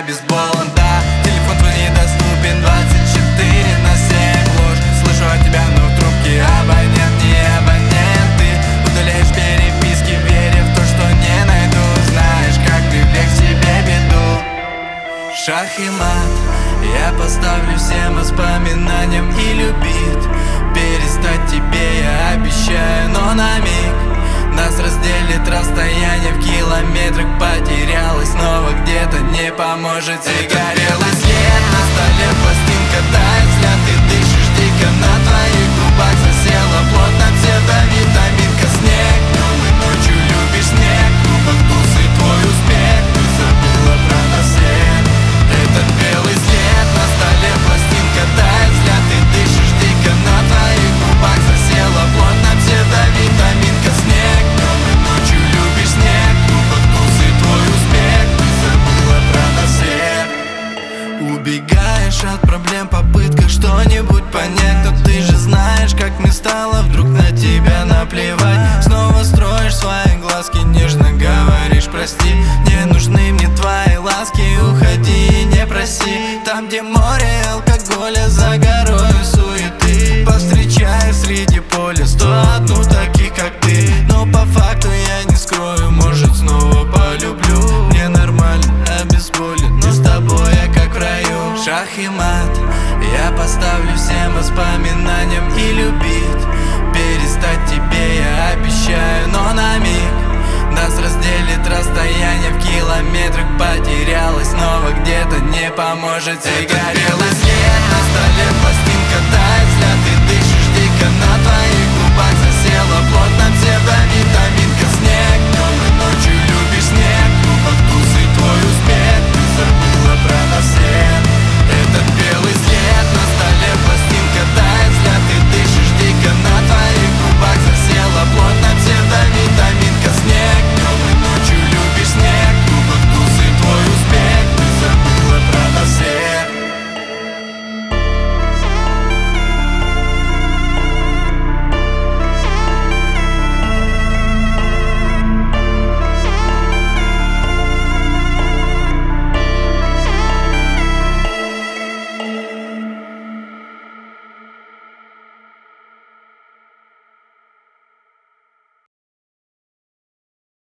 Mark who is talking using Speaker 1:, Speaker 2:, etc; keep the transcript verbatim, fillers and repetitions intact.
Speaker 1: бейсболом. Да, телефон твой недоступен двадцать четыре на семь. Ложь, слышу от тебя, но в трубке абонент не абонент. Ты удаляешь переписки, веря в то, что не найду. Знаешь, как привлечь к себе беду. Шах и мат, я поставлю всем воспоминаниям и любить. Перестать тебе я обещаю, но на миг нас разделит расстояние в километрах. Потерялась, снова где-то не поможет сигарета. След на столе, пластинка тает, взгляд, ты дышишь дико. На твоих губах засела плотно псевдовитаминка. Снег, днем и ночью любишь снег. В клубах тусы твой успех, ты забыла про нас всех. Этот белый след на столе, пластинка тает, взгляд, ты дышишь дико. На твоих губах засела плотно псевдовитаминка. Снег, днем и ночью любишь снег. В клубах тусы твой успех, ты забыла про нас всех. Убегаешь от проблем, попытка что-нибудь понять. Но ты же знаешь, как мне стало вдруг на тебя наплевать. Снова строишь свои глазки, нежно говоришь прости. Не нужны мне твои ласки, уходи, не проси. Там, где море алкоголя, за горою суеты, повстречаю среди поля сто одну таких, как ты. Но по факту я не скрою, может снова полюблю. Мне нормально, обезболен, но с тобой я как в раю. Шах и мат, я поставлю всем воспоминаниям и любить. Перестать тебе я обещаю, но на миг нас разделит расстояние в километрах. Потерялась, снова где-то не поможет сигарета.